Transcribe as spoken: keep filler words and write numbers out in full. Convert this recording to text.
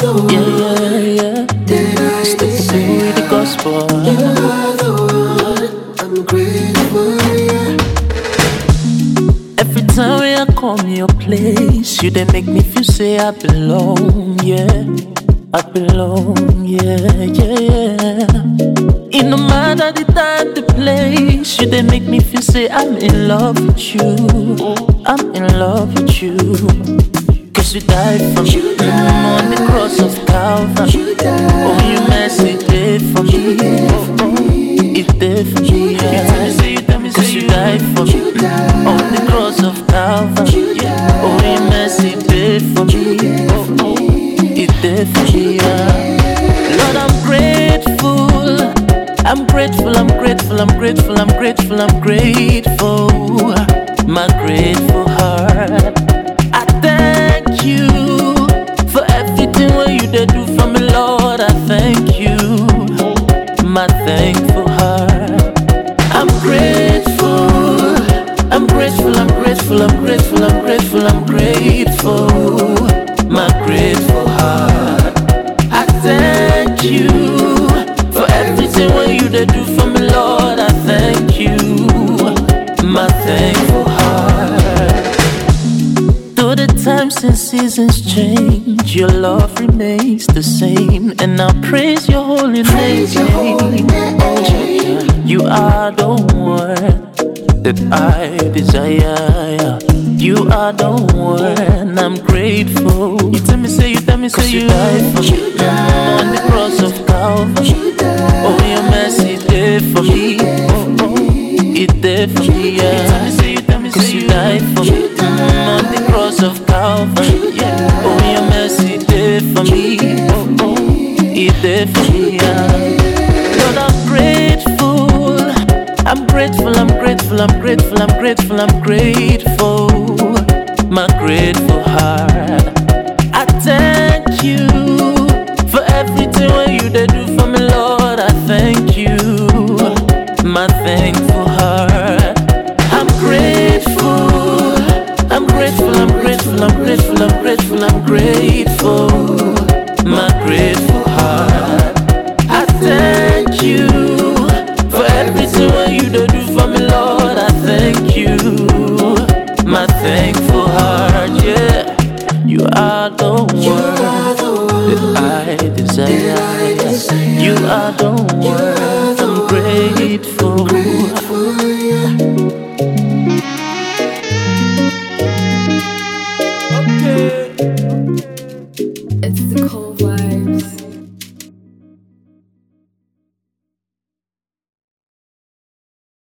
the one. Yeah, yeah, yeah. Did I Stick just to say the gospel. you are the one? I'm grateful, yeah. Every time when I come your place, you they make me feel say I belong, yeah. I belong, yeah, yeah, yeah. It no matter the time, the place, you they make me feel say I'm in love with you. I'm in love with you. Cause you died for me mm, on the cross of Calvary. Oh, you mercy did for me. Oh, oh, it did for me, yeah. Cause you died for me mm, on the cross of Calvary. Oh, you mercy did for me. Oh, oh, it did for me, yeah. Lord, I'm grateful. I'm grateful, I'm grateful, I'm grateful, I'm grateful, I'm grateful. My grateful heart. I thank you for everything what you did do for me, Lord. I thank you, my thankful heart. I'm grateful, I'm grateful, I'm grateful, I'm grateful, I'm grateful, I'm grateful. My grateful heart. I thank you for everything what you did do for me, Lord. I thank you, my thankful heart. Though the times and seasons change, your love remains the same, and I praise your holy Praise your holy name. name. Oh, you are the one that I desire. You are the one I'm grateful. You tell me, say you tell me, say you, you died for me mm, on the cross of Calvary. Oh, your mercy did for me. Oh, oh, it did for me, yeah. Cause you died for me mm, on the cross of Calvary. Yeah. Oh, your mercy did for me. Oh, oh, it did for me, yeah. Lord, I'm grateful. I'm grateful, I'm grateful, I'm grateful, I'm grateful, I'm grateful. My grateful heart. I thank you for everything what you did do for me, Lord. I thank you, my thankful heart. I'm grateful, I'm grateful, I'm grateful, I'm grateful, I'm grateful, I'm grateful. My grateful heart. I thank you for everything what you do do for me, Lord. I thank you, my thankful heart, yeah. You are the one that I desire. You are the one I'm grateful. It's the cold vibes.